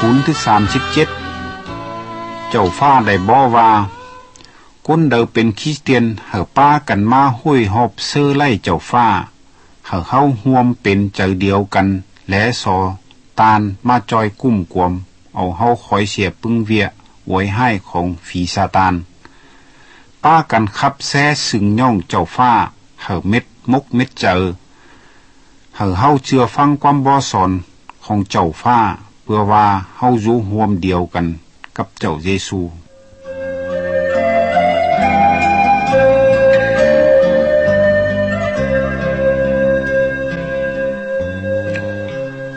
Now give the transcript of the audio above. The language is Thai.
ปุนที่37เจ้าฟ้าได้บอกว่าคนเดิมเป็นคริสเตียนเฮาป้ากันมาห้วยหอบเสื้อไล่เจ้าฟ้าเฮาเข้าห่วมเป็นใจเดียวกันและสอตานมาจอยกุ้มกวมเอาเฮาคอยเสียปึงเวียไว้ให้ของฝีซาตานป้ากันขับแซ่สึงย่องเจ้าฟ้าเฮาเม็ดมกเม็ดเจอเฮาเชื่อฟังความบ่สอนของเจ้าฟ้าเพื่อว่าเฮาอยู่ร่วมเดียวกันกับเจ้าเยซู